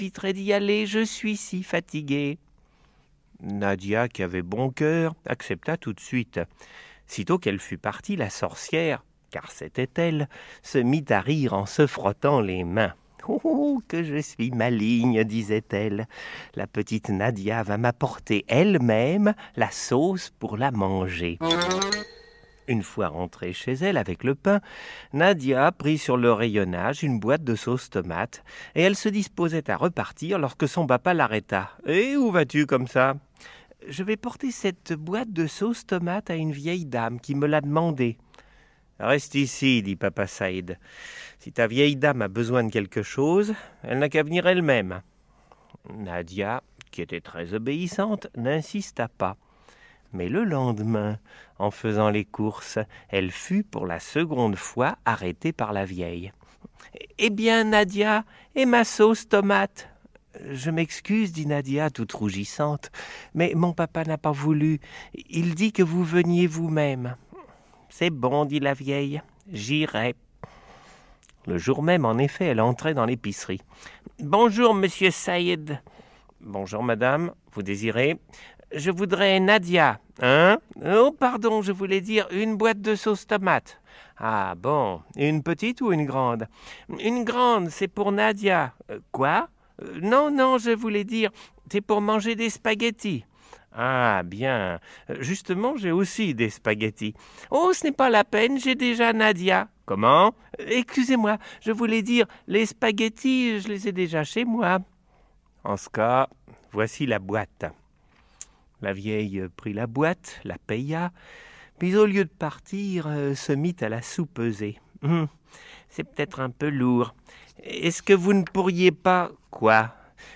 m'expiterait d'y aller, je suis si fatiguée. » Nadia, qui avait bon cœur, accepta tout de suite. Sitôt qu'elle fut partie, la sorcière, car c'était elle, se mit à rire en se frottant les mains. « Oh, que je suis maligne, disait-elle. La petite Nadia va m'apporter elle-même la sauce pour la manger. » Une fois rentrée chez elle avec le pain, Nadia prit sur le rayonnage une boîte de sauce tomate et elle se disposait à repartir lorsque son papa l'arrêta. « Et où vas-tu comme ça ?»« Je vais porter cette boîte de sauce tomate à une vieille dame qui me l'a demandé. »« Reste ici, dit papa Saïd. Si ta vieille dame a besoin de quelque chose, elle n'a qu'à venir elle-même. » Nadia, qui était très obéissante, n'insista pas. Mais le lendemain, en faisant les courses, elle fut pour la seconde fois arrêtée par la vieille. « Eh bien, Nadia, et ma sauce tomate ?»« Je m'excuse, dit Nadia, toute rougissante, mais mon papa n'a pas voulu. Il dit que vous veniez vous-même. »« C'est bon, dit la vieille, j'irai. » Le jour même, en effet, elle entrait dans l'épicerie. « Bonjour, monsieur Saïd. »« Bonjour, madame. Vous désirez ?»« Je voudrais Nadia. »« Hein ? Oh, pardon, je voulais dire une boîte de sauce tomate. »« Ah, bon. Une petite ou une grande ? » ?»« Une grande, c'est pour Nadia. »« Quoi ? » ?»« Non, je voulais dire, c'est pour manger des spaghettis. »« Ah, bien. Justement, j'ai aussi des spaghettis. »« Oh, ce n'est pas la peine, j'ai déjà Nadia. »« Comment ? » ?»« Excusez-moi, je voulais dire, les spaghettis, je les ai déjà chez moi. » »« En ce cas, voici la boîte. » La vieille prit la boîte, la paya, puis au lieu de partir, se mit à la soupeser. « C'est peut-être un peu lourd. Est-ce que vous ne pourriez pas... » »« Quoi ? » ?»«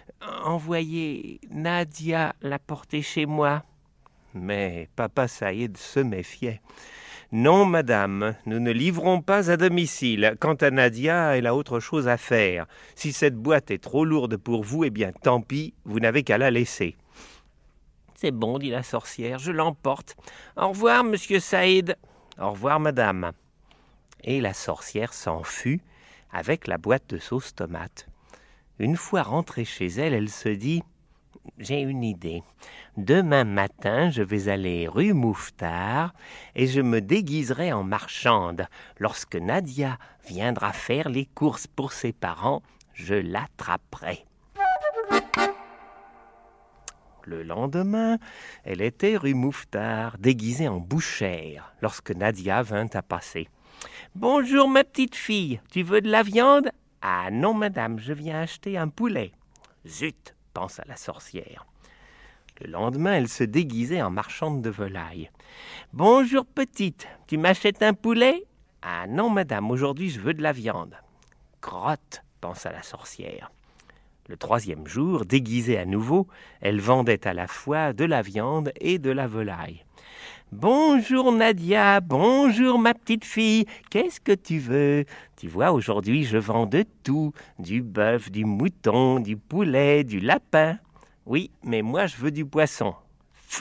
Envoyer Nadia la porter chez moi. » Mais papa Saïd se méfiait. « Non, madame, nous ne livrons pas à domicile. Quant à Nadia, elle a autre chose à faire. Si cette boîte est trop lourde pour vous, eh bien tant pis, vous n'avez qu'à la laisser. » « C'est bon, dit la sorcière, je l'emporte. Au revoir, monsieur Saïd. »« Au revoir, madame. » Et la sorcière s'en fut avec la boîte de sauce tomate. Une fois rentrée chez elle, elle se dit « J'ai une idée. Demain matin, je vais aller rue Mouffetard et je me déguiserai en marchande. Lorsque Nadia viendra faire les courses pour ses parents, je l'attraperai. » Le lendemain, elle était rue Mouffetard, déguisée en bouchère, lorsque Nadia vint à passer. « Bonjour, ma petite fille, tu veux de la viande ? » ?»« Ah non, madame, je viens acheter un poulet. »« Zut !» pensa la sorcière. Le lendemain, elle se déguisait en marchande de volailles. « Bonjour, petite, tu m'achètes un poulet ? » ?»« Ah non, madame, aujourd'hui, je veux de la viande. »« Crotte !» pensa la sorcière. Le troisième jour, déguisée à nouveau, elle vendait à la fois de la viande et de la volaille. « Bonjour Nadia, bonjour ma petite fille, qu'est-ce que tu veux ? Tu vois, aujourd'hui je vends de tout, du bœuf, du mouton, du poulet, du lapin. Oui, mais moi je veux du poisson. Flûte !»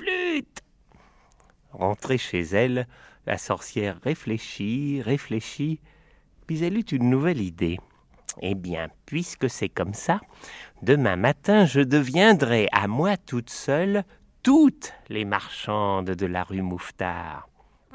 Rentrée chez elle, la sorcière réfléchit, puis elle eut une nouvelle idée. « Eh bien, puisque c'est comme ça, demain matin, je deviendrai à moi toute seule toutes les marchandes de la rue Mouffetard. »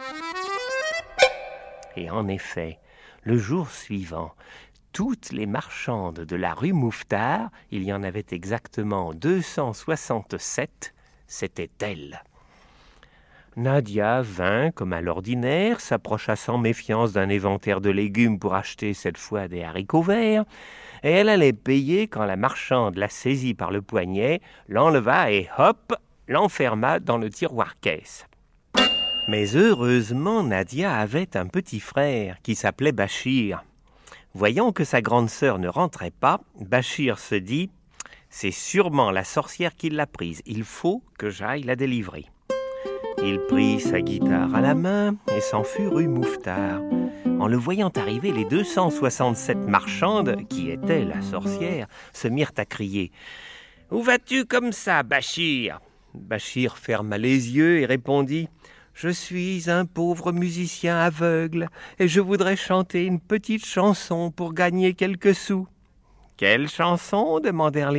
Et en effet, le jour suivant, toutes les marchandes de la rue Mouffetard, il y en avait exactement 267, c'étaient elles. Nadia vint, comme à l'ordinaire, s'approcha sans méfiance d'un éventaire de légumes pour acheter cette fois des haricots verts, et elle allait payer quand la marchande la saisit par le poignet, l'enleva et hop, l'enferma dans le tiroir-caisse. Mais heureusement, Nadia avait un petit frère qui s'appelait Bachir. Voyant que sa grande sœur ne rentrait pas, Bachir se dit « C'est sûrement la sorcière qui l'a prise, il faut que j'aille la délivrer. » Il prit sa guitare à la main et s'en fut rue Mouffetard. En le voyant arriver, les 267 marchandes, qui étaient la sorcière, se mirent à crier « Où vas-tu comme ça, Bachir ?» Bachir ferma les yeux et répondit « Je suis un pauvre musicien aveugle et je voudrais chanter une petite chanson pour gagner quelques sous. »« Quelle chanson ?» demandèrent les